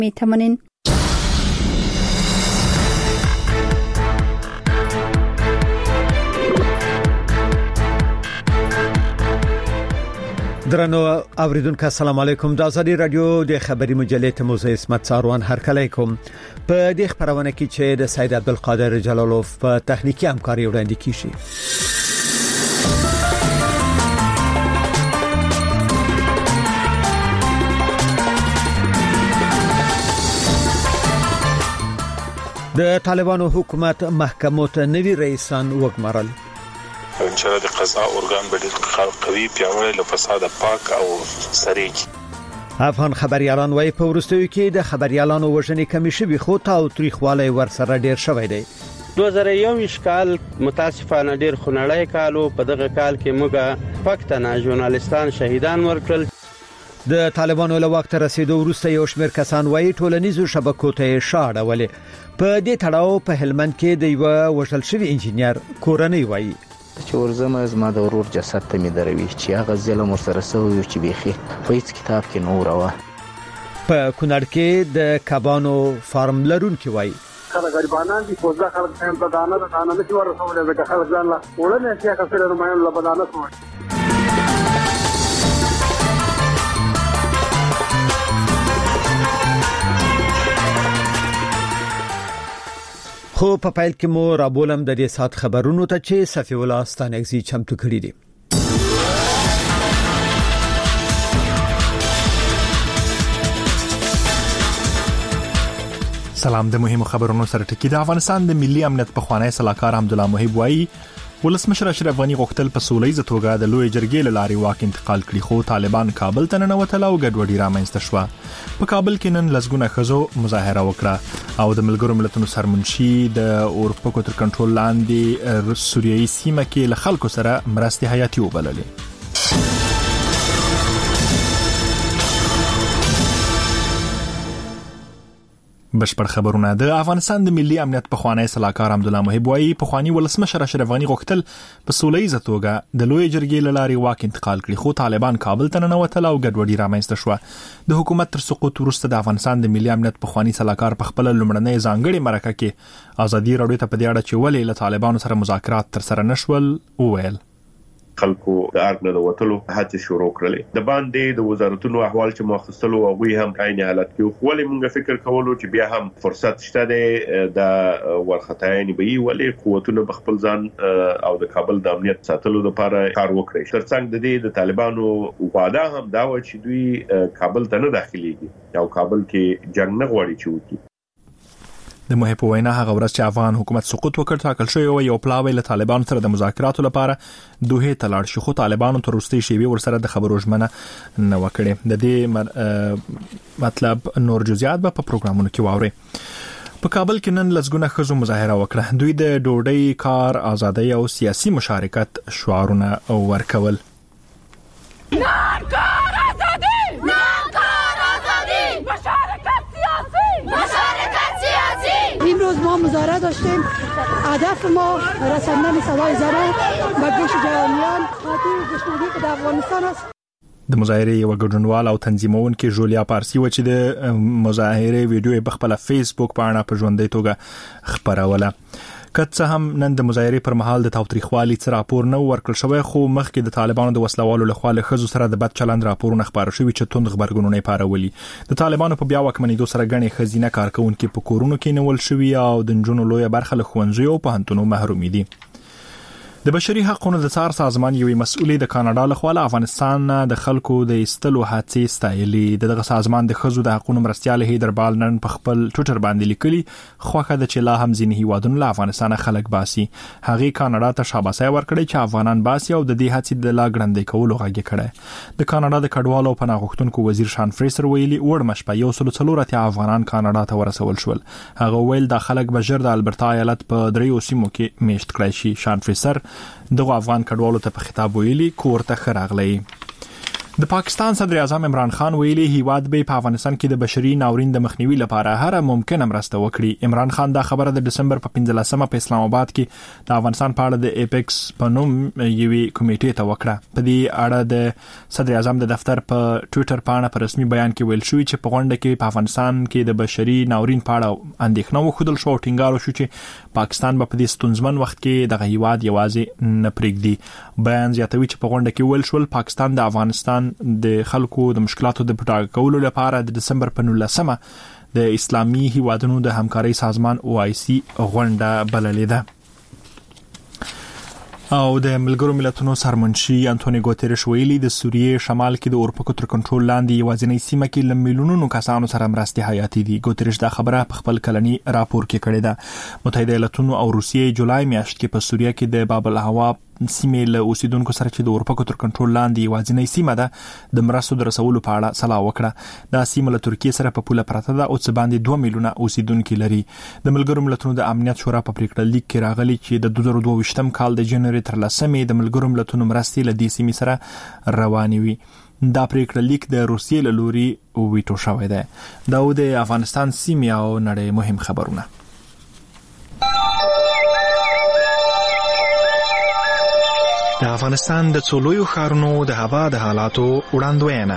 میتوانین درنو اوریدونکو السلام علیکم. د ازادي رادیو د خبري مجلې ته موزه اسمت ساروان هرکلی کوم. په دې خبرونه کې چې د سید عبدالقادر جلالوف په تخنیکی همکاري وړاندې کیږي. د طالبانو حکومت محکمو ته نوی رئیسان وګمارل. ان شاء الله د قضا ارګان به ډېر قوي پیاوړی له فساد پاک او سریج. افغان خبريالان وايي په ورستیو کې د خبريالانو وژنې کمی شوي خو تاوتریخوالی ورسره ډیر شوی دی. 2021 کال متاسفانه ډیر خنړی کالو. په دغه کال کې موږ پښتانه ژورنالیستان شهیدان ورکړل. د طالبانو له وخت رسیدو وروسته یو شمېر کسان وايي ټولنیزو شبکو ته شاړه ولې په دې تړاو په هلمند کې د یو وژل شوی انجینر کورنۍ وايي چې ورزمه زما د ورور جسد ته مې دروي چې هغه ظلم ورسره سوی چې بيخي په هیڅ کتاب کې نو راوه. په کونړ کې د کبانو فارم لرونکي وايي خلک غریبانان دي، کوزه خلک هم په دانه نه شي ورسولې د خلک ځان لا وړنه چې هغه سره نمایان لا بدانه کوي. خو په پایل کې مو رابولم د دې سات خبرونو ته چې صفی الله ستانګزي چمتو کړی دي. سلام. د مهمو خبرونو سره ټکی د افغانستان د ملي امنیت په خوانی صلاحکار حمدالله محب وایي ولسمشر اشرف غنی غوښتل په سولېزه توګه د لوی جرګې له لارې واک انتقال کړي خو طالبان کابل ته ننوتل او ګډوډي رامنځته شوه. په کابل کې نن لسګونه ښځو مظاهره وکړه او د ملګرو ملتونو سرمنشي د اورپکو تر کنټرول لاندې سوریایي سیمه کې له خلکو سره مرستې حیاتي وبللې. بشپړ خبرونه. د افغانستان د ملي امنیت په خوانی صلاحکار حمدالله محب وایي په خوانی ولسمشر اشرف غنی غوښتل په سولېزه توګه د لوی جرګې له لارې واک انتقال کړي خو طالبان کابل ته ننوتل او ګډوډي رامنځته شوه. د حکومت تر سقوط وروسته د افغانستان د ملي امنیت په خوانی صلاحکار په خپل لومړنۍ ځانګړي مرکه کې ازادي راډیو ته په دې اړه چې ولې له طالبانو سره مذاکرات تر سره نشول وویل. خلکو د ارګ نه وټلو هڅه شروع کړلې. د باندې د وزارتونو احوال چې مخصصلو او وی هم عین حالت کې خو ولې موږ فکر کولو چې بیا هم فرصت شته د ورختاینې به ولې قوتونه بخپل ځان او د کابل د امنیت ساتلو لپاره کار وکړي. ترڅنګ د دې د طالبانو وعده هم دا و چې دوی کابل ته نه داخليږي او کابل کې جنگ نه غواړي چې وکړي. د محب وینا هغه ورځ چې افغان حکومت سقوط وکړ ټاکل شوی یو پلاوی له طالبانو سره د مذاکراتو لپاره دوه ته لاړ شي خو طالبانو تر وروستي شیبې ورسره د خبرو ژمنه نه وکړي. د دې مطلب نور جزئیات به په پروګرامونو کې واوري. په کابل کې نن لسګونه ښځو مظاهره وکړه. دوی د ډوډۍ، کار، ازادۍ او سیاسي مشارکت شعارونه ورکول. امروز ما مظاهره داشتیم. هدف ما رساندن صدای زنان به گوش جهانیان خاطر دشمنی که در افغانستان است. د مظاهره یو ګډونوال او تنظیمونکو جولیا پارسی و چې د مظاهره ویډیو په خپل فیسبوک باندې په ژوندۍ توګه خبروله. کڅ هم نن د مظاهره پر مهال د تاوتریخوالي څخه راپور نه ورکړل شوی خو مخکې د طالبانو د وسلوالو لخوا له خزو سره د بد چلند راپورونه خبر شوی چې توند خبرګونونه پارولي. د طالبانو په بیا واکمنېدو سره غني خزینه کارکونکو په کورونو کې نیول شوی او د جنونو لوی برخه له خوندزي او په هنتونو محرومي دي. د بشري حقوقو د څار سازمان یوې مسؤلې د کاناډا لخوا له افغانستان د خلکو د استلو هڅې ستایلې. دغه سازمان د خزو د حقوقو مرستيال هیدر بال نن په خپل ټویټر باندې لیکلي خوخه د چې لا هم ځینې هیوادونو له افغانستان خلک باسي. هغه کاناډا ته شاباسي ورکړي چې افغانان باسي او د دې هڅې د لا ګړندې کولو غږی کړي. د کاناډا د کډوالو او پناه غوښتونکو وزیر شان فریسر ویلي وړ مشپه یو سلو څلورته افغانان کاناډا ته ورسول شول. هغه ویل د خلک بشر د البرتا ایالت په دریو سیمو کې میشت کړی شي. شان فریسر دغه افغان کډوالو ته په خطاب ویلي کور ته خراغلی. د پاکستان صدر اعظم عمران خان ویلي هیواد به په افغانستان کې د بشري ناورین د مخنیوي لپاره هر ممکنه مرسته وکړي. عمران خان دا خبره د دسمبر په 15مه په اسلام آباد کې د افغانستان په اړه د ایپکس په نوم یوې کمیټې ته وکړه. په دې اړه د صدر اعظم د دفتر په ټوئیټر باندې په رسمي بیان کې ویل شوی چې په غونډه کې په افغانستان کې د بشري ناورین په اړه اندېښنه وښودل شو او ټینګار وشو چې پاکستان به په دې ستونزمن وخت کې د هیواد یوازې نه پرېږدي. بیان زیاتوي چې په غونډه کې ویل شول پاکستان د افغانستان د خلکو د مشکلاتو د پټاکه کولو لپاره د دسمبر په 19مه د اسلامي هیوادونو د همکارۍ سازمان OIC غونډه بللې ده. او د ملګرو ملتونو سرمنشي انټونی ګوتریش ویلي د سوریې شمال کې د اورپکو تر کنټرول لاندې یوازینی سیمه کې ل میلیونونو کسانو سره مرستې حیاتي دي. ګوتریش دا خبره په خپل کلني راپور کې کړې ده. متحده ایالاتونو او روسیې جولای میاشت کې په سوریه کې د باب الهوا سیمه له اوسیدونکو سره چې د اورپکو تر کنټرول لاندې یوازینی سیمه ده د مرستو د رسولو په اړه صلاح وکړه. دا سیمه له ترکیه سره په پوله پرته ده او څه باندې 2 میلیونه اوسیدونکو لري. د ملګرو ملتونو د امنیت شورا په پریکړه لیک کې راغلي چې د 2022م کال د جنوري تر 10مې د ملګرو ملتونو مرستې له دې سیمې سره روانې وي. دا پریکړه لیک د روسیې له لوري ویټو شوی دی. دا د افغانستان سیمه او نړۍ مهم خبرونه. د افغانستان د څولویو ښارونو د هوا د حالاتو وړاندوینه.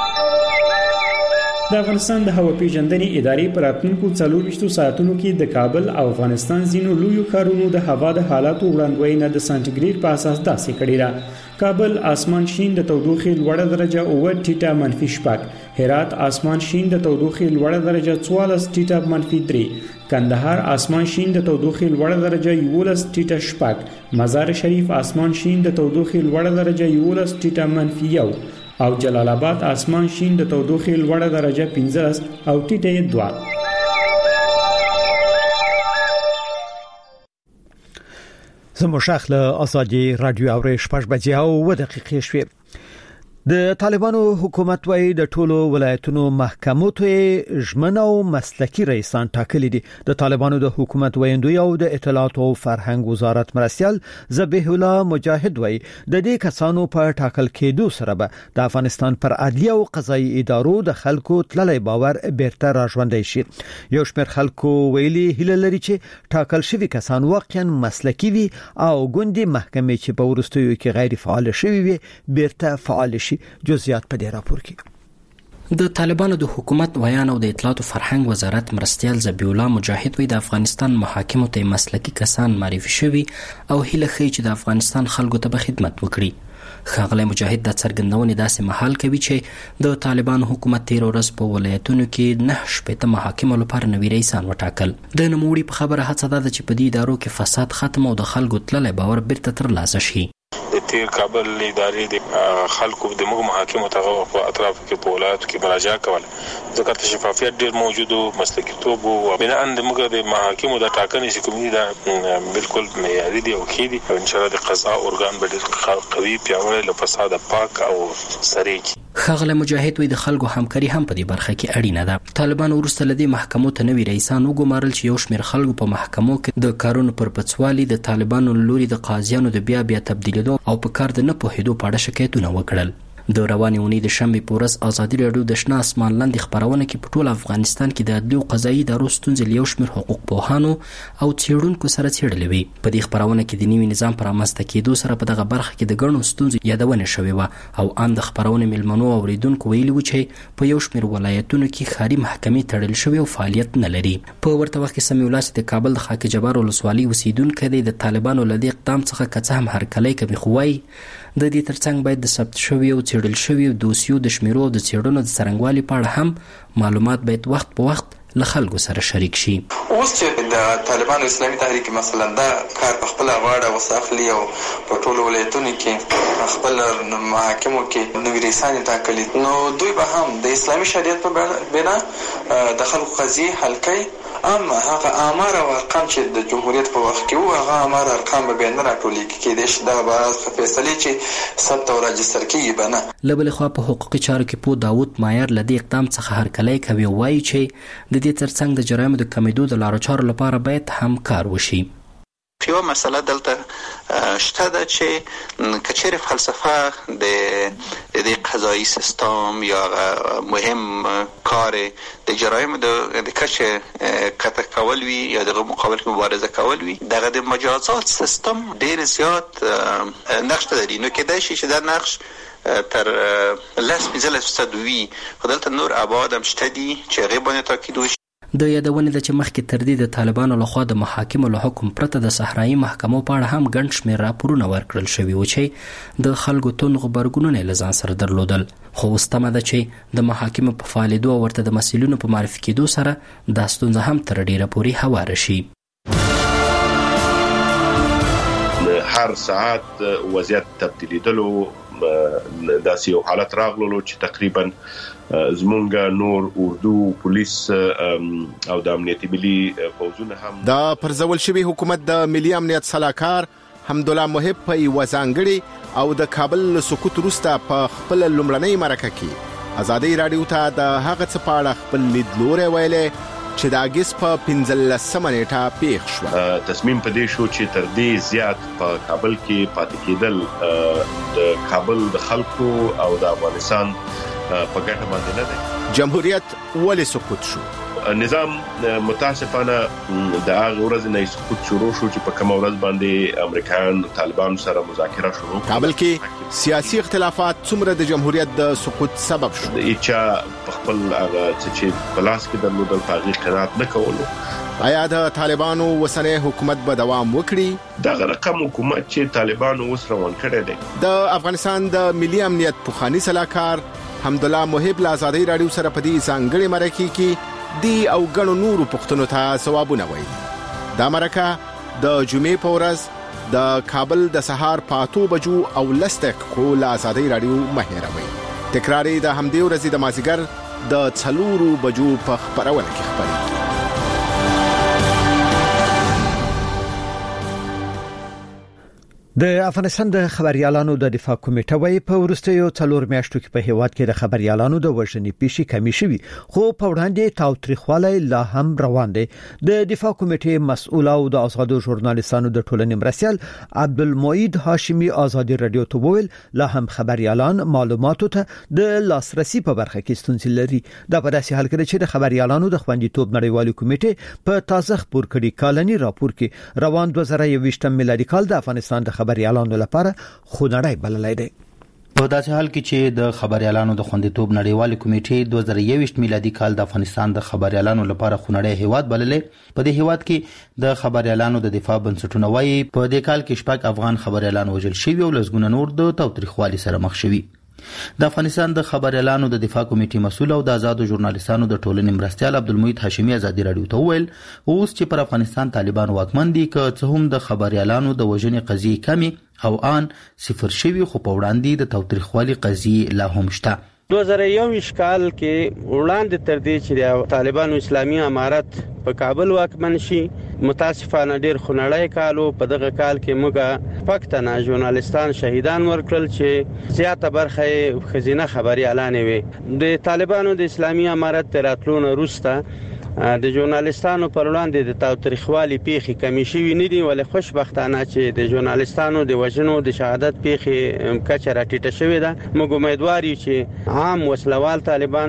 د افغانستان د هوا پیژندنې ادارې پر راتلونکو 24 ساعتونو کې د کابل او افغانستان ځینو لویو ښارونو د هوا د حالاتو وړاندوینه د سانتیګریډ په اساس داسې کړې ده. کابل اسمان شین د تودوخې لوړه درجه 9 ټیټه -8. هرات اسمان شین د تودوخې لوړه درجه 14 ټیټه -3. کندهار اسمان شین د تودوخې لوړه درجه 11 ټیټه 7. مزار شریف اسمان شین د تودوخې لوړه درجه 11 ټیټه -1 او جلال آباد اسمان شین د تودوخې لوړه درجه 15 او ټیټه 2. زموږ له ازادي رادیو اورې 6 بجې او 2 دقیقې شوې. د طالبانو حکومت وايي د ټولو ولایتونو محکمو ته ژمنه او مسلکي رئیسان ټاکلي دي. د طالبانو د حکومت ویندوی او د اطلاعات او فرهنګ وزارت مرستيال ذبیح الله مجاهد وايي د دې کسانو په ټاکل کېدو سره به د افغانستان پر عدلیه او قضایي ادارو د خلکو تللی باور بیرته راژوندی شي. یو شمېر خلکو ویلي هیله لري چې ټاکل شوی کسان واقعا مسلکي وي او ګوندي محکمې چې په ورستیو کې غیر فعال شوی وي بیرته فعال شي. جزئیات په دې راپور کې. د طالبانو د حکومت ویان او د اطلاعات او فرهنګ وزارت مرستيال ذبیح الله مجاهد وی د افغانستان محاکمو ته مسلکي کسان معرفي شوي او هیله خي چې د افغانستان خلکو ته به خدمت وکړي. ښاغلی مجاهد د څرګندونې داسې محل کوي چې د طالبانو حکومت تیر ورځ په ولایتونو کې 9 شپېته محاکمو لپاره نوي رئیسان وټاکل. د نوموړي په خبره هڅه ده چې په دې ادارو کې فساد ختم او د خلکو تللی باور بیرته ترلاسه شي. د تیر کابل ادارې د خلکو د موږ محاکمو ته په اطراف کې په ولایتو کې مراجعه کول ځکه چې شفافیت ډیر موجود او مسلکیتوب او بنا ان د موږ د محاکمو د ټاکنې چې کومې ده بالکل معیاري دي او کې دي او ان شاء الله د قضا ارګان به ډیر قوي پیاوړی له فساد پاک او سری کی. ښاغلی مجاهد وی د خلکو همکاري هم په دې برخه کې اړینه ده. طالبان وروسته لدی محکمو ته نوي رئیسان وګمارل چې یو شمېر خلکو په محکمو کې د کارونو پر پڅوالي د طالبانو لوري د قاضیانو د بیا تبدیلیدو او په کار د نه پوهېدو په اړه شکایتونه وکړل. د روانې اونۍ د شنبې په ورځ ازادي راډیو د شنه اسمان لاندې خپرونه کې په ټول افغانستان کې د عدلي او قضایي ادارو ستونزې له یو شمېر حقوق پوهانو او څېړونکو سره څېړلې وې. په دې خپرونه کې د نوي نظام پر رامنځته کېدو سره په دغه برخه کې د ګڼو ستونزو یادونه شوې وه او ان د خپرونې میلمنو او اوریدونکو ویلي وو چې په یو شمېر ولایتونو کې ښاري محکمې تړل شوې او فعالیت نه لري. په ورته وخت کې سمیع الله چې د کابل د خاک جبار ولسوالۍ اوسیدونکی دی د طالبانو له دې اقدام څخه که څه هم هرکلی کوي خو وایي د دې ترڅنګ باید د ثبت شوي او څېړل شوي دوسیو د شمیرو او د څېړنو د څرنګوالي په اړه هم معلومات باید وخت په وخت له خلکو سره شریک شي. اوس چې د طالبانو اسلامي تحریک مثلا دا کار په خپل غاړه وساخلي او په ټولو ولایتونو کې خپل محاکمو کې نوي رئیسان ټاکلي نو دوی به هم د اسلامي شریعت په بنا د خلکو قضیې حل کوي. اما هغه آمار او ارقام چې د جمهوریت په وخت کې وو هغه آمار ارقام به بیا نه راټولېږي کېدای شي دا به فیصلې چې ثبت او راجستر کېږي به نه. له بلې خوا په حقوقي چارو کې پوه داود مایر له دې اقدام څخه هرکلی کوي او وایي چې د دې ترڅنګ د جرایمو د کمېدو د لارو چارو لپاره باید هم کار وشي. یو مسله دلته شته ده چې کچېرې فلسفه د قضایي سیستم یا مهم کار د جرایم د کچې کته کول وي یا دغه مقابل کې مبارزه کول وي، دغه د مجازات سیستم ډېر زیات نقش لري. نو کېدای شي چې دا نقش تر 10-15% وي، خو دلته نور ابعاد هم شته دي چې هغې باندې تاکید وشي. د یادونې ده چې مخکې تر دې د طالبانو لخوا د محاکمو له حکم پرته د صحرایي محکمو په اړه هم ګڼ شمېر راپورونه ورکړل شوي و چې د خلکو توند غبرګونونه یې له ځان سره درلودل، خو اوس تمه ده چې د محاکمو په فعالېدو او ورته د مسؤلینو په معرفي کېدو سره دا ستونزه هم تر ډېره پورې هواره شي. هر ساعت وضعیت تبدیلیدلو داسې یو حالت راغلو چې تقریبا زمونږ نور اردو پولیس او د امنیتي ملي پوځونه هم د پرځول شوی حکومت د ملي امنیت صلاحکار حمدالله محب په یوه ځانګړي او د کابل سقوط وروسته په خپل لومړنۍ مرکه کې ازادي راډیو ته د هغه څه په اړه خپل لیدلوری ویلې چې د اګست په 15 نیټه پیښ شو. تصمیم په دې شو چې تر دې زیات په کابل کې پاتې کېدل د کابل د خلکو او د افغانستان په ګټه باندې نه دی. جمهوریت ولې سقوط شو؟ نظام متاسفانه د هغه ورځ نه سقوط شروع شو چې په کوم ورځ باندې امریکایان طالبان سره مذاکره شروع کړل. کابل کې سیاسي اختلافات څومره د جمهوریت د سقوط سبب شو؟ چې په خپل هغه چې پلاس کې درلودل په هغه قناعت نه کولو. آیا د طالبانو وسنۍ حکومت به دوام وکړي؟ دا رقم حکومت چې طالبانو اوس روان کړی دی. د افغانستان د ملي امنیت پخوانی صلاحکار حمدالله محب له ازادي راډیو سره په دې ځانګړي مرکه کې دی او ګڼو نورو پوښتنو ته ځوابونه ویلي. دا مرکه د جمعې په ورځ د کابل د سهار په 8 بجو او 10 دقیقو له ازادي راډیو مه هېروئ. تکرار یې د همدې ورځې د مازدیګر د 4 بجو په خپرونه کې خپرېږي. د افغانستان د خبريالانو د دفاع کمیټه وايي په وروستیو 4 میاشتو کې په هیواد کې د خبريالانو د وژنې پیښې کمی شوي، خو په وړاندې تاوتریخوالی لا هم روان دی. د دفاع کمیټې مسؤل او د آزادو ژورنالیستانو د ټولنې مرستیال عبدالمعید هاشمی ازادي رادیو ته وویل لا هم خبريالان معلوماتو ته د لاسرسي په برخه کې ستونزې لري. دا په داسې حال کې چې د خبريالانو د خوندیتوب نړیوالې کمیټې په تازه خبر کړي کالني راپور کې روان 2021 میلادي کال د افغانستان د خبريالانو لپاره خونړی بللی دی. په داسې حال کې چې د خبريالانو د خوندیتوب نړیوالې کمیټې 2021 میلادي کال د افغانستان د خبريالانو لپاره خونړی هیواد بللې، په دې هیواد کې د خبريالانو د دفاع بنسټونه وايي په دې کال کې شپږ افغان خبريالان وژل شوي او لسګونه نور د تاوتریخوالي سره مخ شوي. د افغانستان د خبريالانو د دفاع کمیټې مسؤل او د آزادو ژورنالیستانو د ټولنې مرستیال عبدالمعید هاشمی ازادي راډیو ته وویل اوس چې پر افغانستان طالبان واکمن دي که څه هم د خبريالانو د وژنې قضیې کمی او آن صفر شوي، خو په وړاندې د تاوتریخوالي قضیې لا هم شته. 2021 کال کې وړاندې تر دې چې طالبانو اسلامي امارت په کابل واکمن شي متاسفانه ډیر خونړی کالو. په دغه کال کې موږ پښتانه ژورنالیستان شهیدان ورکړل چې زیاته برخه خزینه خبري اعلان وي. د طالبانو د اسلامي امارت تراتلون وروسته د ژورنالیستانو پر وړاندې د تاوتریخوالي پیښې کمی شوي نه دي، ولې خوشبختانه چې د ژورنالیستانو د وژنو د شهادت پیښې کچه راټیټه شوې ده. موږ امیدوار یو چې عام وسلوال طالبان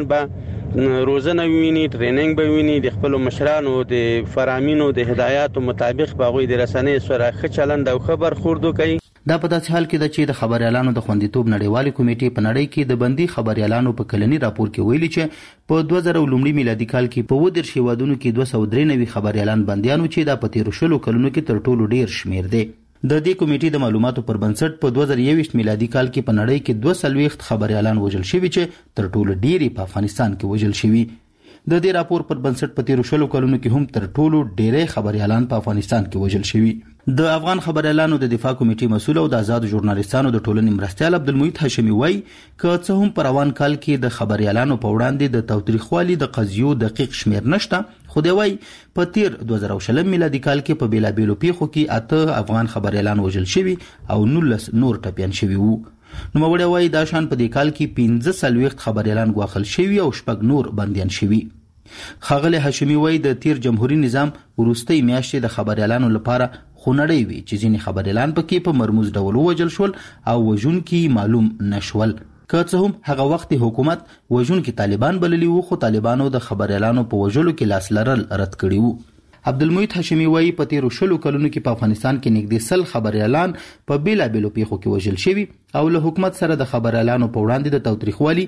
به روزنه ویني، ټریننګ به ویني، د خپل مشرانو د فرامینو د هدایاتو مطابق باغوي د رسنۍ سره ښه چلند او خبر خوردو کوي. دا په داسې حال کې ده چې د خبريالانو د خوندیتوب نړیوالې کمیټې په نړۍ کې د بندي خبريالانو په کلني راپور کې ویلي چې په 2000 میلادي کال کې په 10 هیوادونو کې 293 خبريالان بنديانو چې دا په 13 کلونو کې تر ټولو ډیر شمیر دی. د دې کمیټې د معلوماتو پر بنسټ په 2021 میلادي کال کې په نړۍ کې 240 خبريالان وژل شوي چې تر ټولو ډیر په افغانستان کې وژل شوي. د دې راپور پر بنسټ په 13 کلونو کې هم تر ټولو ډیرې خبريالان په افغانستان کې وژل شوي. د افغان خبريالانو د دفاع کمیټې مسؤل او د آزادو ژورنالیستانو د ټولنې مرستیال عبدالمعید هاشمی وایي که څه هم په روان کال کې د خبريالانو په وړاندې د تاوتریخوالي د قضیو دقیق شمیر نشته، خو دی وایي په تیر 2020 میلادي کال کې په بیلابیلو پیښو کې 8 افغان خبريالان وژل شوي او 19 نور ټپیان شوي وو. نوموړی وایي دا شان په دې کال کې 15 خبريالان ګواښل شوي او 6 نور بنديان شوي. ښاغلی هاشمی وایي د تیر جمهوریت نظام وروستۍ میاشتې د خبريالانو لپاره خو نړۍ وی چې ځینې خبريالان پکې په مرموز ډول وژل شول او وژونکي معلوم نشول. که څه هم هغه وخت حکومت وژونکي طالبان بللی وو، خو طالبانو د خبريالانو په وژلو کې لاس لرل رد کړي وو. عبدالمحیط هاشمي وایي په تیرو 20 کلونو کې په افغانستان کې نږدې 100 خبريالان په بیلابیلو پیښو کې وژل شوي او له حکومت سره د خبريالانو په وړاندې د تاوتریخوالي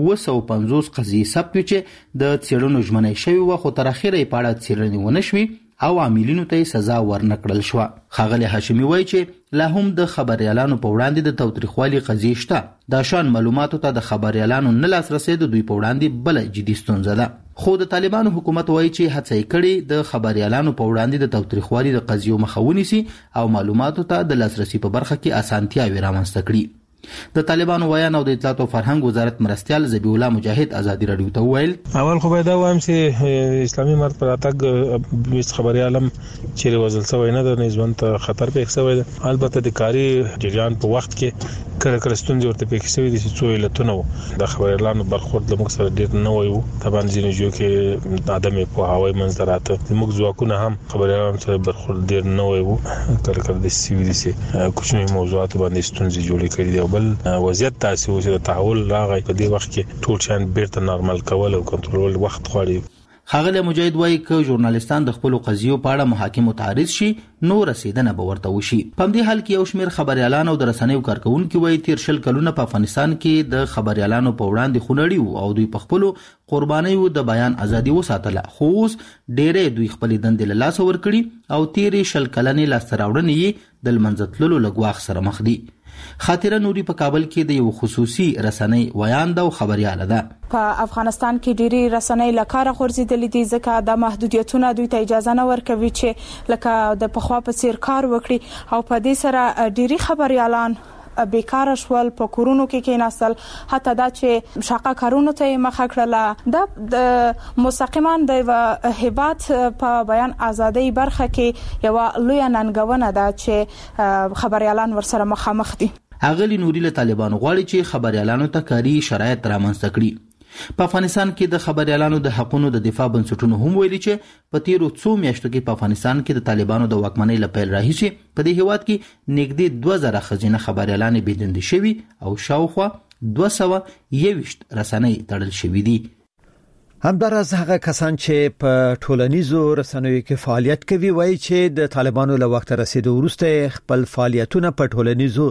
250 قضیې ثبت چې د څېړنو ژمنې شوي و، خو تر اخره یې په اړه څېړنې ونه شوې او عاملینو ته سزا ورنکړل شو. ښاغلی هاشمي وایي چې لا هم د خبريالانو په وړاندې د تاوتریخوالي قضیې شته. دا شان معلوماتو ته د خبريالانو نه لاسرسی د دوی په وړاندې بل جدي ستونزه ده. خو د طالبانو حکومت وایي چې هڅه یې کړې د خبريالانو په وړاندې د تاوتریخوالي د قضیو مخه ونیسي او معلوماتو ته د لاسرسي په برخه کې اسانتیاوې رامنځته کړي. د طالبانو ویان او د اطلاعات او فرهنګ وزارت مرستيال ذبیح الله مجاهد ازادي رادیو ته ویل اول خو دا وایم چې اسلامي مرد پر اتګ بیس خبريالم چې وزل سوی نه د نسبت ته خطر پېښ شوی ده. البته د کاری جریان په وخت کې کله کله ستونزې ورته پېښ شوی دي چې څو علتونه د خبريالانو برخورد له موږ سره ډېر نه وایو. طبعا ځینې جو کې عدم په هواي منظرات موږ ځواکونه هم خبريالانو سره برخورد ډېر نه وایو. کله کله د سیویل سي کوچني موضوعات باندې ستونزې جوړې کړې دي. بل وضعیت تاسو چې تحول راغی په دې وخت کې ټول شان بیرته نارمل کول او کنټرول وخت غواړي. ښاغلی مجاهد وایي که ژورنالیستان د خپلو قضیو په اړه محاکمو ته عارض شي نو رسیدنه به ورته وشي. په همدې حال کې یو شمېر خبريالان او د رسنیو کارکونکي وایي تیر 20 کلونه په افغانستان کې د خبريالانو په وړاندې خونړي وو او دوی په خپلو قربانیو د بیان ازادي وساتله، خو اوس ډېرې دوی خپلې دندې له لاسه ورکړي او تیرې 20 کلنې لاسته راوړنې یې د لمنځه تللو له ګواښ سره مخ دي. خاطره نوري په کابل کې د یو خصوصي رسنۍ ویانده او خبرياله ده. په افغانستان کې ډېری رسنۍ لکاره غورځېدلې دي ځکه د محدودیتونو دوی ته اجازه نه ورکوي چې لکه د پخوا په څیر کار وکړي او په دې سره ډېری خبريالان بیکاره شول، په کورونو کې کېناستل، حتی دا چې شاقه کارونو ته مخه کړله. د مستقیما د هیبات په بیان ازادۍ برخه کې یو لوی ننګونه ده چې خبريالان ورسره مخامخ دي. اغلی نوري له طالبانو غواړي چې خبريالانو ته کاري شرایط رامنځته کړي. په افغانستان کې د خبريالانو د حقوقو د دفاع بنسټونو هم ویلي چې په تیرو 2 میاشتو کې په افغانستان کې د طالبانو د واکمنۍ له پیل راهیسې په دې هیواد کې نږدې 2000 خزینه خبريالان بېدندې شوي او شاوخوا 221 رسنۍ تړل شوي دي. همدارس هغه کسان چې په ټولنیزو رسنیو کې فعالیت کوي وایي چې د طالبانو له وخت رسیدو وروسته خپل فعالیتونه په ټولنیزو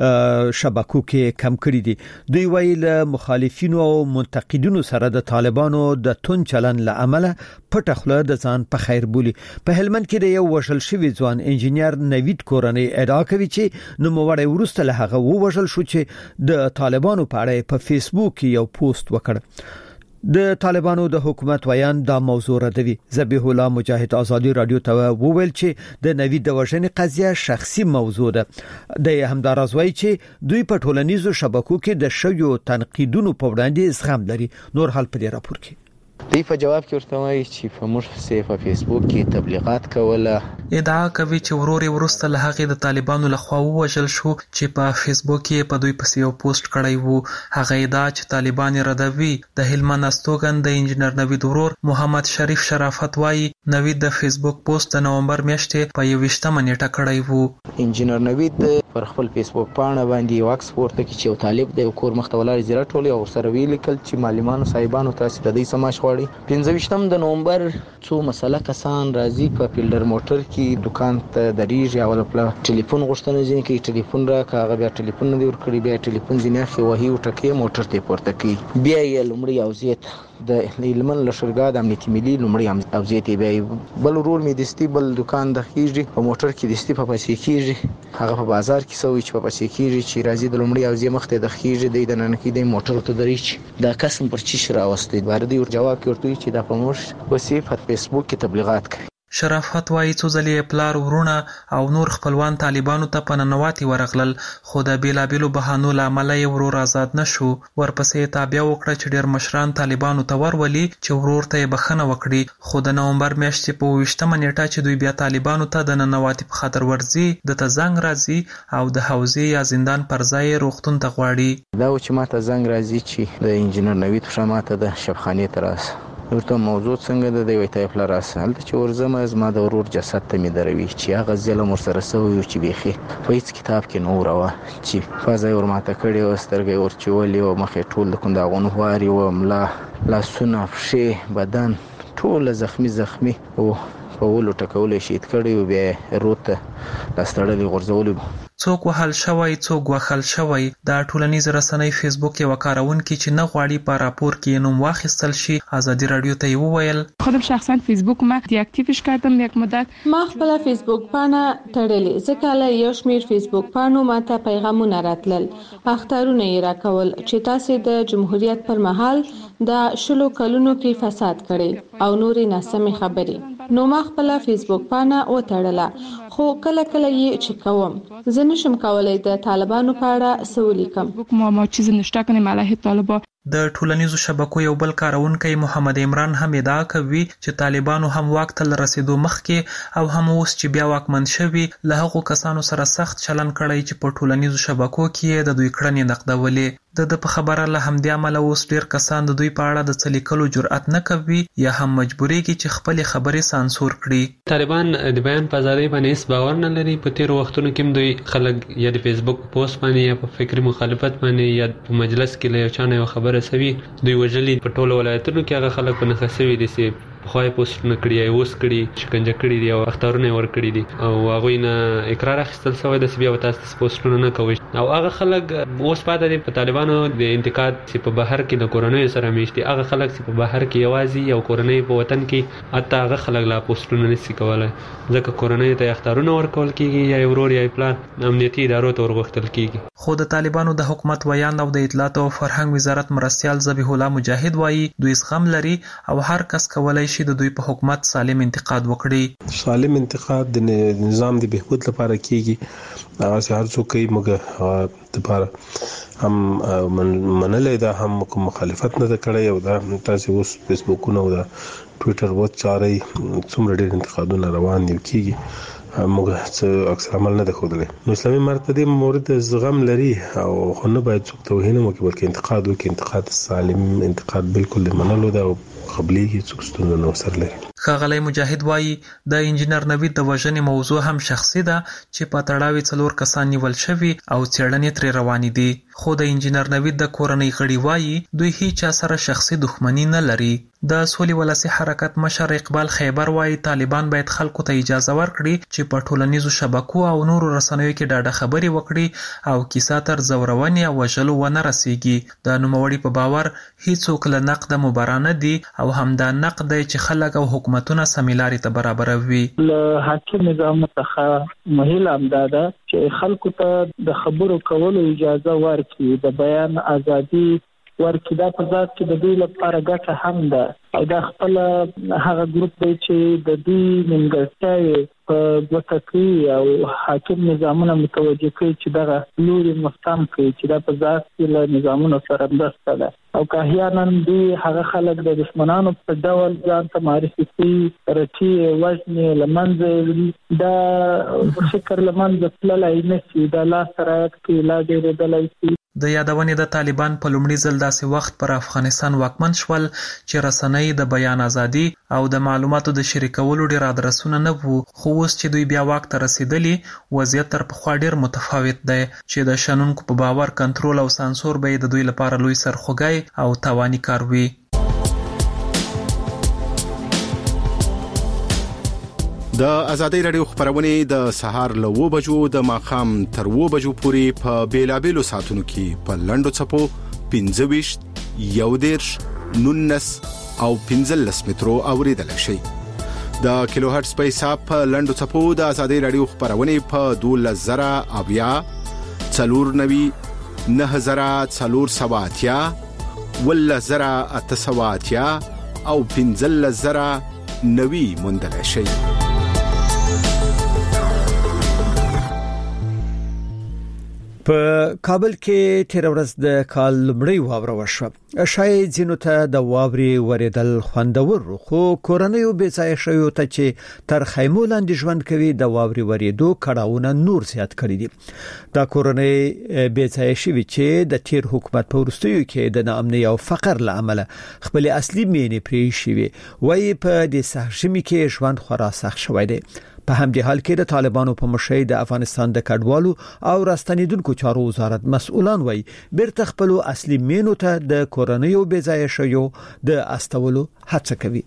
شبکو کې کم کړي دي. دوی وایي له مخالفینو او منتقدینو سره د طالبانو د تون چلن له امله پټه خوله د ځان په خیر بولي. په هلمند کې د یو وژل شوی ځوان انجینر نوید کورنۍ ادعا کوي چې نوموړی وروسته له هغه وژل شو چې د طالبانو په اړه په فیسبوک کې یو پوسټ وکړ. د طالبانو د حکومت ویان دا موضوع ردوي. ذبیح الله مجاهد ازادي رادیو ته وویل چې د نوید د وژنې قضیه شخصي موضوع ده. د همدارس وایي چې دوی په ټولنیزو شبکو کې د شویو تنقیدونو په وړاندې زغم لري. نور حال په دې راپور کې دوی په جواب کې ورته وایي چې په موږ په فیسبوک کې تبلیغات کوله. ادعا کوي چې وروري ورسته له هغه د طالبانو لخوا وژل شو چې په فیسبوک کې په دوی پسې یو پوسټ کړی وو. هغه ادعا چې طالبان ردوي. د هلمند استوګن د انجینر نوید ورور محمد شریف شرافت وایي نوید د فیسبوک پوسټ د نومبر میاشتې په 21 نیټه کړی وو. انجینر نوید پر خپل فیسبوک پاڼه باندې یو عکس پورته کړ چې یو طالب د کور مخ ته ولاړ زیرا ټولي او سره ویل کل چې معلمانو صاحبانو تاسو د دې سماج غواړي. 25 د نومبر څو مسله کسان راځي په فیلډر موټر کې دکان ته دریږي او په ټلیفون غوښتنه ځین کې ټلیفون را کاغه بیا ټلیفون نه ور کړی بیا ټلیفون ځینې اخی وਹੀ وټکی موټر ته پورته کی بیا یې لمړی او زیات د هلمند لشرګا د امنیتي ملي لمړی او زیات بیا بل ورور می دستی بل دکان د خېږي په موټر کې دستی په پسې کیږي هغه په بازار کې سوي چې په پسې کیږي چې راځي د لمړی او زی مخته د خېږي د نن کې د موټر ته دریږي دا قسم پر چی شراوستي باندې ور جواب کوي چې دا په موږ وسې په فیسبوک کې تبلیغات کوي. شرافت وایي څو ځلې پلار ورونه او نور خپلوان طالبانو ته په ننواتي ورغلل خو د بیلابیلو بهانو له امله یې ورور آزاد نشو. ورپسې تابع وکړه چې ډېر مشران طالبانو ته ورولي چې ورور ته یې بخښنه وکړي. خو د نومبر میاشتې په 20 نیټه چې دوی بیا طالبانو ته د ننواتي په خاطر ورځي د ته زنګ راځي او د حوزې یا زندان پر ځای روغتون ته غواړي. دا چې ماته زنګ راځي چې د انجینر نوید شماته د شفخانه تراس ورته موضوع څنګه د دوی ته پلار اصل چې ورزم زما د ورور جسد ته می دروي چې هغه ظلم ورسره سوی چې بيخي په هیڅ کتاب کې نو راوه چې فازای ورماته کړي او سترګې ورچولې او مخې ټول د کونداغون واري او ملا لاسونه پښې بدن ټول زخمی او په ولو ټکولې شهید کړي او بیا روته لاستړلې غرزولې څوک وهل شوی څوک وهل شوی دا ټولنیز رسنۍ فیسبوک یو کارونکي چې نه غواړي په راپور کې نوم واخیستل شي ازادي رادیو ته وویل خودم شخصا فیسبوک ما دیاکتیوش کردم یک مدت ما خپل فیسبوک پاڼه تړلې ځکه له یو شمیر فیسبوک پاڼو ماته پیغامونه راتلل اخترونه یې راکول چې تاسو د جمهوریت پر مهال د شلو کلونو کې فساد کړي او نورې ناسمې خبرې نو ما خپل فیسبوک پاڼه وتړله خو کله یې چې کوم زه نشم کولای د طالبانو په اړه څه ولیکم ما چیز نشته کنیم علیه طالبان د ټولنیزو شبکو یو بل کارونکي محمد عمران هم ادعا کوي چې طالبانو هم واک ته رسیدو مخکې او هم اوس چې بیا واکمن شوي له هغو کسانو سره سخت چلن کړی چې په ټولنیزو شبکو کې د دوی کړنې نقدولې د په خبره له همدې عمله اوس ډیر کسان د دوی په اړه د څلیکلو جرأت نه کوي یا هم مجبورېږي چې خپل خبرې سانسور کړي طالبان د بیان په ازادۍ باندې هیڅ باور نه لري په تیر وختونو کې دوی خلک یا د فیسبوک پوسټ باندې یا په فکری مخالفت باندې یا په مجلس کې له چانه یو خبره سوي دوی وجلي په ټولو ولایتونو کې هغه خلک په نخښوي دي چې خوای پوسټ نه کړی او اوس کړی شکنجه کړی دی او اختارونه ور کړی دي او هغه نه اقرار اخیستل شوی د بیا تاسو پوسټونه نه کوي او هغه خلک اوس پاتې دي په طالبانو د انتقاد چې په بهر کې د کورونو سره میشتي هغه خلک چې په بهر کې یوازې یو کورنۍ په وطن کې حتی هغه خلک لا پوسټونه نشي کولای ځکه کورنۍ ته اختارونه ورکول کیږي یا ورور یا پلان امنیتي ادارو ته ورغښتل کیږي خو د طالبانو د حکومت ویان او د اطلاعات او فرهنګ وزارت مرستيال ذبیح الله مجاهد وایي دوی زغم لري او هر کس کولای شي د دوی په حکومت سالم انتقاد وکړي سالم انتقاد د نظام د بهبود لپاره کیږي هغه هر څوک کوي مګر لپاره هم منلې دا هم مخالفت نه کړی او دا تاسو اوس فیسبوکونه او دا ټوئیټر وچاري څومره ډېر انتقادونه روان دي کیږي موږ څه اکثر عمل نه خوړلې نو اسلامي مرتدي مورد زغم لري او خو نه باید څوک توهین وکړي بلکې انتقاد وکړي انتقاد سالم انتقاد بالکل منلو دا قبلي څوک ستونزه نه سره لري ښاغلی مجاهد وایي د انجینر نوید د وژنې موضوع هم شخصي ده چې په تړاو 4 کسان نیول شوي او څېړنې ترې روانې دي خو د انجینر نوید د کورنۍ غړي وایي دوی هیڅ سره شخصي دښمني نه لري د سولې ولسی حرکت مشر اقبال خیبر وایي طالبان باید خلکو ته اجازه ورکړي چې په ټولنیزو شبکو او نورو رسنیو کې ډاډه خبرې وکړي او کیسه تر زورونې او وژلو ونه رسیږي د نوموړي په باور هیڅوک له نقد مبارانه دي او همدا نقد دی چې خلک او حکومتونه سمیلاري ته برابروي له حاکم نظام څخه مهیل امداده چې خلکو ته د خبرو کولو اجازه ورکړي د بیان ازادي ورکړي دا په ذات کې د دوی لپاره ګټه هم ده او دا خپل هغه ګروپ دی چې د دوی نیمګړتیاوې په ګوته او حاکم نظامونه متوجه کوي چې دغه لوري مستم کوي چې دا په ذات کې له نظامونو سره مرسته ده او که احیانا دوی هغه خلک د دشمنانو په ډول ځان ته معرفي کوي رټي وژنې له منځه دا فکر له منځه تللی نشي دا لاس رعایت کوي لا ډېرېدلی شي د یادونې د طالبان په لومړي ځل داسې وخت پر افغانستان واکمن شول چې رسنۍ د بیان ازادي او د معلوماتو د شریکولو ډېر ادرسونه نه وو خو اوس چې دوی بیا واک ته رسیدلی وضعیت تر پخوا ډېر متفاوت دی چې د شنونکو په باور کنټرول او سانسور به د دوی لپاره لوی سرخوږی او تاواني کار وي د ازادي رادیو خبرونه د سهار له 2 بجو د ماخام تر 2 بجو پورې په بیلابېلو ساعتونو کې په لندو چپو 25 11 19 او 15 مترو اوریدل شي د کیلو هرتز په حساب په لندو چپو د ازادي رادیو خبرونه په 12000 اویا 490 9470 ولزرا اتسواتیا او 15000 نوي مندل شي په کابل کې تیر ورځ د کال لمړی واوره وشوه. شاید ځینو ته د واورې وریدل خوندور خو کورنیو بې ځای شویو ته چې تر خیمو لاندې ژوند کوي د واورې وریدو کړهونه نور زیات کړي دي. دا کورنۍ بې ځای شوي چې د تیر حکومت په وروستیو کې د ناامنۍ او فقر له امله خپل اصلي مینې پرې شوي وایي په دې سهمي کې ژوند خورا سخت شوی دی. په همدې حال کې د طالبانو په مشرۍ د افغانستان د کډوالو او راستنیدونکو چارو وزارت مسؤلان وایي بیرته خپل اصلي مینو ته د کورنیو بې ځای شویو د استولو هڅه کوي.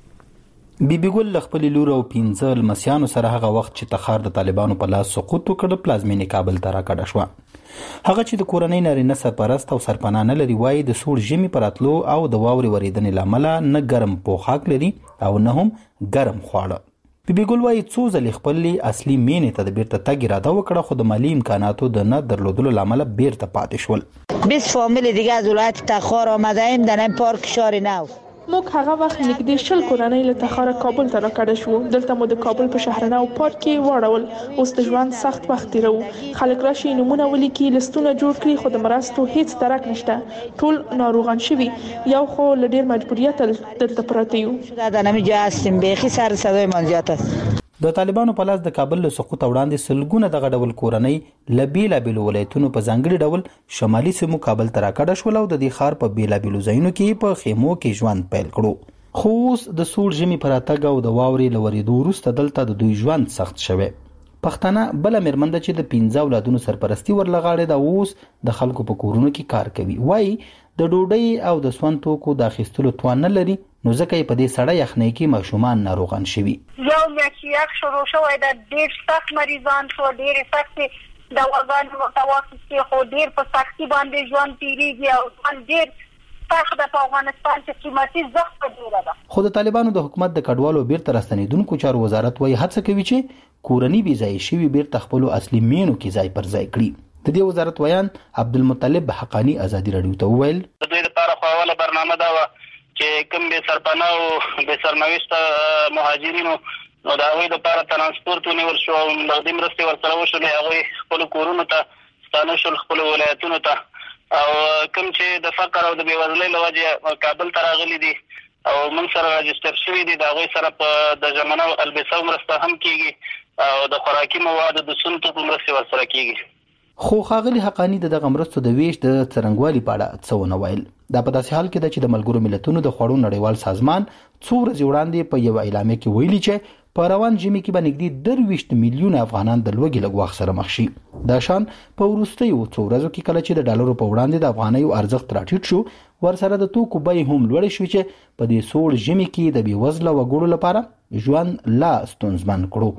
بیبي ګل خپل لور او 15 لمسیانو سره هغه وخت چې تخار د طالبانو په لاس سقوط وکړ پلازمینې کابل ته راکړه شو. هغه چې د کورنۍ نارینه سرپرست او سرپناه نه لري وایي د سوړ ژمي پراتلو او د واورې وریدنې لامل نه ګرم پوښاک لري او نه هم ګرم خواړه. بیبي ګل وایي څو ځلې خپل اصلي مینې ته د بیرته تګ اراده وکړه خو د مالی امکاناتو د نه درلودلو لامل بیرته پاتې شول. 20 فامیل دیگه از ولایت تخار آمده ایم در این پارک شار نو. موږ هغه وخت نږدې 10 کورنۍ له تخار کابل ته راکړه شو. دلته مو د کابل په شهرنو پارک کې واړول. اوس د ژوند سخت وخت تیرو. خلک راشي نمونه ولیکي لستونه جوړ کړي خو د مرستو هیڅ درک نشته. ټول ناروغان شوي یو خو ل ډیر مجبوریت دلته پراته یو. دا نامي جاستم بيخي سر صدای منځات. د طالبانو په لاس د کابل له سقوط وړاندې سلګونه دغه ډول کورنۍ له بیلابیلو ولایتونو په ځانګړي ډول شمالي سیمو کابل ته راکړه شول او د دې ښار په بیلابیلو ځایونو کې په خیمو کې ژوند پیل کړو. خو اوس د سوړ ژمي پر راتګ او د واورې له ورېدو وروسته دلته د دوی ژوند سخت شوی. پښتانه بل میرمنده چې د 15 اولادونو سرپرستی ورلغاړي د اوس د خلکو په کورونو کې کار کوي. وایي د ډوډۍ او د سون توکو د اخیستلو توان نه لري نو ځکه په دې سړی یخنۍ کې ماشومان ناروغان شوي. یو میاشت شروع شوی د ډېر سخت مریضان شو ډېر سخت دواګانو متوسط خو ډېر په سختي باندې ژوند تیریږي او ډېر سخت د افغانستان چې قیمتي زخم ډېره ده. خو د طالبانو د حکومت د کډوالو بیرته راستنیدونکو چارو وزارت وایي هڅه کوي چې کورنۍ بې ځای شوي بیرته خپل اصلي مینو کې ځای پر ځای کړي. د دې وزارت ویان عبدالمطلب حقانی ازادي رادیو ته وویل د دوی لپاره خو اوله برنامه دا چې کوم به سرپناه او به سرنوشت مهاجرینو نو دا وی د لپاره ترانسپورت ونیول شو او نقدي مرستې ورسره وشولې هغه خپل کورونو ته ستانه شول خپل ولایتونو ته او کوم چې د فقر او د بیوزلۍ له وجې کابل ته راغلي دي او موږ سره راجستر شوي دي د هغوی سره په د ژمنه او البسه مرسته هم کیږي او د خوراکي موادو د سون توکو مرستې ورسره کیږي. خو ښاغلي حقانی د دغه مرستو د ویش د څرنګوالي په اړه څه ونه ویل. دا په داسې حال کې ده چې د ملګرو ملتونو د خوړو نړیوال سازمان څو ورځې وړاندې په یو اعلامیه کې ویلي چې په روان ژمي کې به نږدې 23 میلیونه افغانان د لوږې له ګواښ سره مخ شي. دا شان په وروستیو څو ورځو کې کله چې د ډالرو په وړاندې د افغانیو ارزښت راټیټ شو ورسره د توکو بیې هم لوړې شوې چې په دې سوړ ژمي کې د بېوزله وګړو لپاره ژوند لا ستونزمن کړو.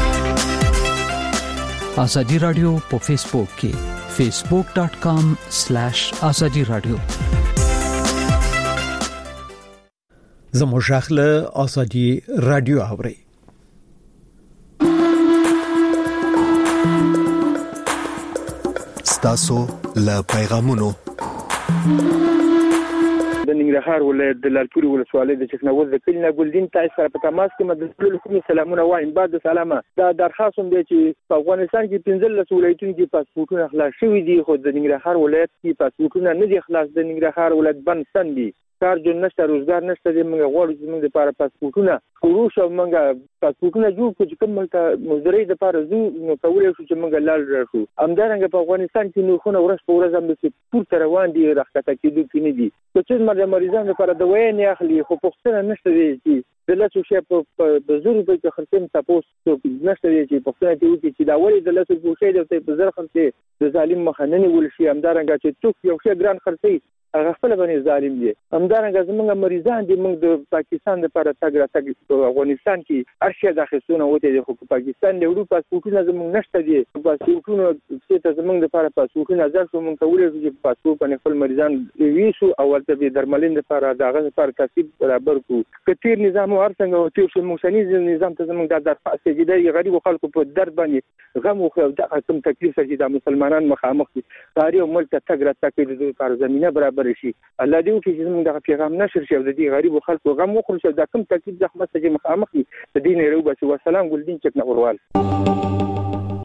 آزادی رادیو په فیسبوک کې facebook.com/azadi radio زموږ خپل آزادی رادیو اوري. ستاسو له پیغامونو د ننګرهار ولایت د لالپورې ولسوالۍ د چکنوز د کلي نه ګلدین تاسو سره په تماس کې مدلل کوم سلامونه وایم. بعد سلامه دا درخواست هم دی چې په افغانستان کې 15 ولایتونو کې پاسپورتونه خلاص شوي دي خو د ننګرهار ولایت کې پاسپورتونه نه دي خلاص. د ننګرهار ولایت بند دي کار جون نشته روزګار نشته د موږ غواړو چې موږ لپاره پاسپورتونه خروج او موږ پاسپورتونه جوړ کړو چې کوم مزدوري د لپاره زو نو کولای شو چې موږ لاړ راشو. همدارنګه په افغانستان کې نو خو ورځ په ورځ هم د پورته روان دي راخته کېدو کې نه دي چې مریضانو لپاره دوايي نه اخلي خو پوښتنه نشته دي چې د لاسو شی په زورو په خرڅم تاسو نشته دي چې پوښتنه کوي چې دا ولې د لاسو په شی د په زر خرڅي د ظالم مخننه ول شي. همدارنګه چې څوک یو شی ګران خرڅي هغه خپل باندې ظالم دي. همدارنګه زموږ مریضان دي موږ د پاکستان لپاره تګ راتګ په افغانستان کې ارشیا د خصونه وته دي خو په پاکستان له وړو پاسپورتونه زموږ نشته دي. پاسپورتونه چې زموږ لپاره پاسپورتونه ځل شو موږ کولای شو چې پاسپورت باندې خپل مریضان ویسو او ورته به درملین لپاره دغه لپاره ترتیب برابر کو. کتیر نظام ورڅنګ او تیر شو موږ نظام ته زموږ د درخواست دي د غریب خلکو په درد باندې غم او د کوم تکلیف چې د مسلمانان مخامخ دي غاری او ملک تګ راتګ د لپاره زمينه برابر شي. الله دې وکړي چې موږ د پیغام نشر شي او د دې غریب خلکو غم وخورو چې د کوم تکلیف زخمه چې مخامخ دي د دین روبه والسلام ګلدین چکنه وروال.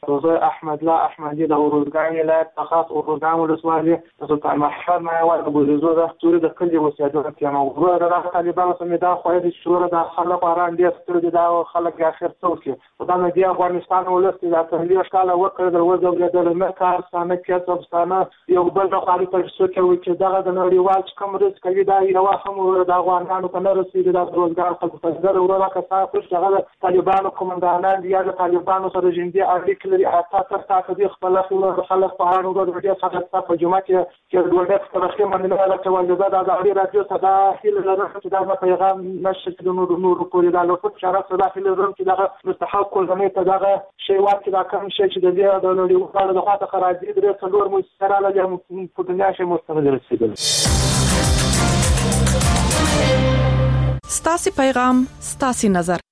زه احمد الله احمدي د اورودګان ولایت خاص اورودګان ولسوالۍ د سلطان محمد مایوال د بوزو د ټول د کلي اوسېدونکو کې موږ د طالبانو سمې دا خو د شورا د خلک اران دي ستر دي دا خلک اخر څوک دا د افغانستان ولست د تحلیل ښکاله وکړ د وځو د مکار ستانه کې سبستانه یو بل د خاري پر څه کې چې دغه د نړیوال کوم رس کوي دا یو هم د افغانانو په نړۍ کې د روزګار خلکو ته د ورته کسان خوش دغه طالبانو کومندانان دي د طالبانو سره جندي اړیکې لري اته تر د خپل خلک په اړه ورته څنګه په جمعه کې د ولادت تاریخي مننه راکول دا د اړیکې راډیو صدا هیله لرم چې دا پیغام نشر کړو نور پورې دا لوټ شرف صدا هیله لرم چې دا مستحق کولمه ته دا شی واکې دا کوم شی چې د دې د نړیوال د خاطر خراجي د څلور مستره له په دنیا شي مستند رسیدل. ستاسي پیغام ستاسي نظر